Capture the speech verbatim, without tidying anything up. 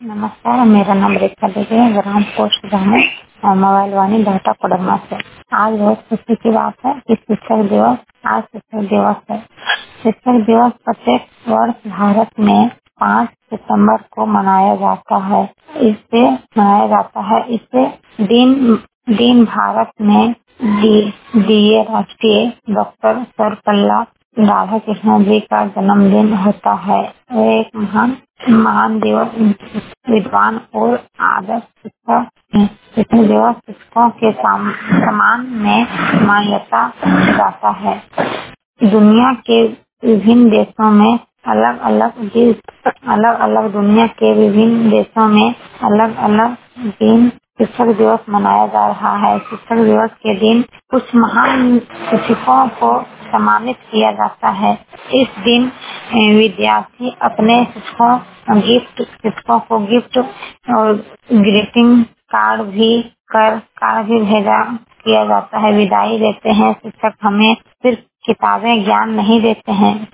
नमस्कार, मेरा नाम रेखा देवी है, ग्राम पोस्ट ग्रामीण और मोबाइल वाणी डाटा कोडरमा से। आज बहुत खुशी की बात है कि शिक्षक दिवस आज शिक्षक दिवस है। शिक्षक दिवस प्रत्येक वर्ष भारत में पाँच सितंबर को मनाया जाता है। इससे मनाया जाता है इससे दिन दिन भारत में दिए राष्ट्रीय डॉक्टर सर्वपल्ली राधाकृष्णन जी का जन्मदिन होता है। वो एक महान महान दिवस विद्वान और आदर्श शिक्षक हैं। शिक्षक दिवस शिक्षकों के सम- सम्मान में मान्यता जाता है। दुनिया के विभिन्न देशों में अलग अलग अलग अलग दुनिया के विभिन्न देशों में अलग अलग दिन शिक्षक दिवस मनाया जा रहा है। शिक्षक दिवस के दिन कुछ महान शिक्षकों को सम्मानित किया जाता है। इस दिन अ, विद्यार्थी अपने शिक्षकों गिफ्ट शिक्षकों को गिफ्ट और ग्रीटिंग कार्ड भी कर कार्ड भी भेजा किया जाता है। विदाई देते हैं। शिक्षक हमें सिर्फ किताबें ज्ञान नहीं देते हैं,